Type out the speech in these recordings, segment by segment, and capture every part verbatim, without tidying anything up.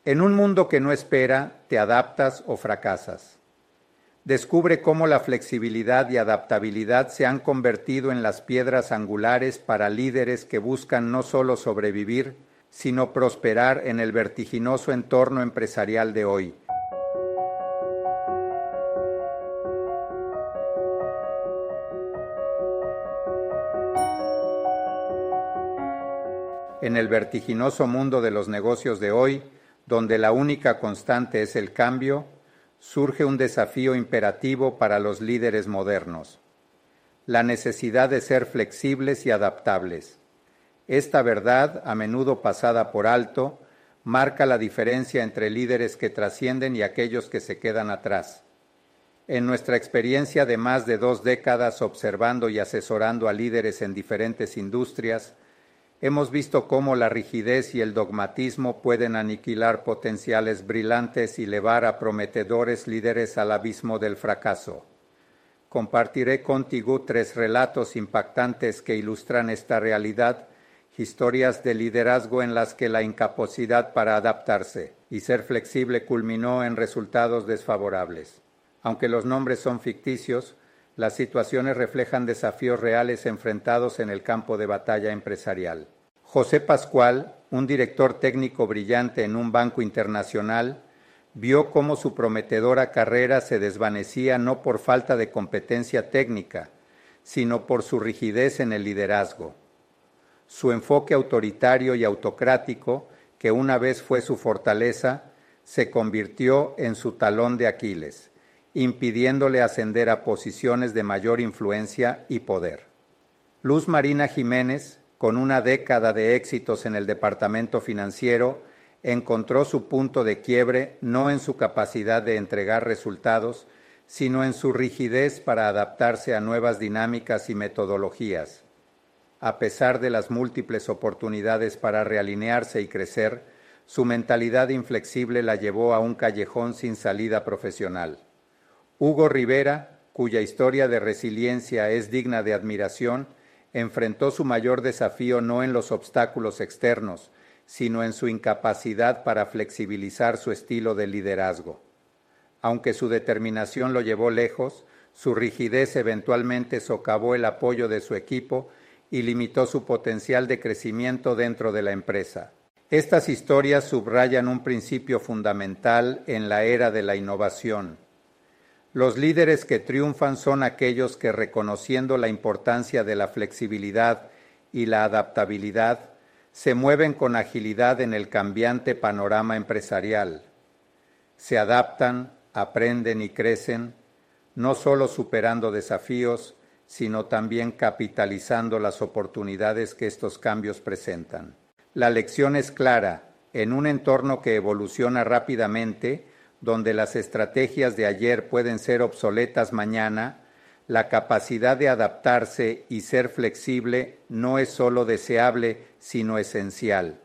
En un mundo que no espera, te adaptas o fracasas. Descubre cómo la flexibilidad y adaptabilidad se han convertido en las piedras angulares para líderes que buscan no solo sobrevivir, sino prosperar en el vertiginoso entorno empresarial de hoy. En el vertiginoso mundo de los negocios de hoy, donde la única constante es el cambio, surge un desafío imperativo para los líderes modernos: la necesidad de ser flexibles y adaptables. Esta verdad, a menudo pasada por alto, marca la diferencia entre líderes que trascienden y aquellos que se quedan atrás. En nuestra experiencia de más de dos décadas observando y asesorando a líderes en diferentes industrias, hemos visto cómo la rigidez y el dogmatismo pueden aniquilar potenciales brillantes y llevar a prometedores líderes al abismo del fracaso. Compartiré contigo tres relatos impactantes que ilustran esta realidad, historias de liderazgo en las que la incapacidad para adaptarse y ser flexible culminó en resultados desfavorables. Aunque los nombres son ficticios, las situaciones reflejan desafíos reales enfrentados en el campo de batalla empresarial. José Pascual, un director técnico brillante en un banco internacional, vio cómo su prometedora carrera se desvanecía no por falta de competencia técnica, sino por su rigidez en el liderazgo. Su enfoque autoritario y autocrático, que una vez fue su fortaleza, se convirtió en su talón de Aquiles, impidiéndole ascender a posiciones de mayor influencia y poder. Luz Marina Jiménez, con una década de éxitos en el departamento financiero, encontró su punto de quiebre no en su capacidad de entregar resultados, sino en su rigidez para adaptarse a nuevas dinámicas y metodologías. A pesar de las múltiples oportunidades para realinearse y crecer, su mentalidad inflexible la llevó a un callejón sin salida profesional. Hugo Rivera, cuya historia de resiliencia es digna de admiración, enfrentó su mayor desafío no en los obstáculos externos, sino en su incapacidad para flexibilizar su estilo de liderazgo. Aunque su determinación lo llevó lejos, su rigidez eventualmente socavó el apoyo de su equipo y limitó su potencial de crecimiento dentro de la empresa. Estas historias subrayan un principio fundamental en la era de la innovación. Los líderes que triunfan son aquellos que, reconociendo la importancia de la flexibilidad y la adaptabilidad, se mueven con agilidad en el cambiante panorama empresarial. Se adaptan, aprenden y crecen, no solo superando desafíos, sino también capitalizando las oportunidades que estos cambios presentan. La lección es clara: en un entorno que evoluciona rápidamente, donde las estrategias de ayer pueden ser obsoletas mañana, la capacidad de adaptarse y ser flexible no es solo deseable, sino esencial.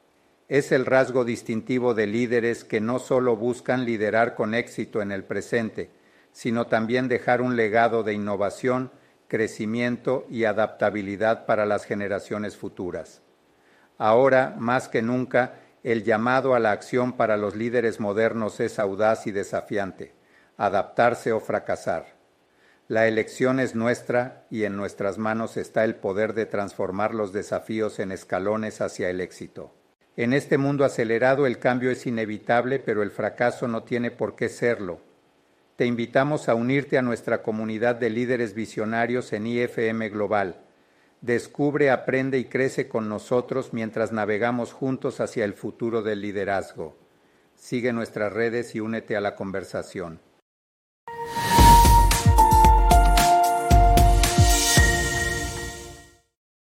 Es el rasgo distintivo de líderes que no solo buscan liderar con éxito en el presente, sino también dejar un legado de innovación, crecimiento y adaptabilidad para las generaciones futuras. Ahora, más que nunca, el llamado a la acción para los líderes modernos es audaz y desafiante: adaptarse o fracasar. La elección es nuestra y en nuestras manos está el poder de transformar los desafíos en escalones hacia el éxito. En este mundo acelerado el cambio es inevitable, pero el fracaso no tiene por qué serlo. Te invitamos a unirte a nuestra comunidad de líderes visionarios en I F M Global. Descubre, aprende y crece con nosotros mientras navegamos juntos hacia el futuro del liderazgo. Sigue nuestras redes y únete a la conversación.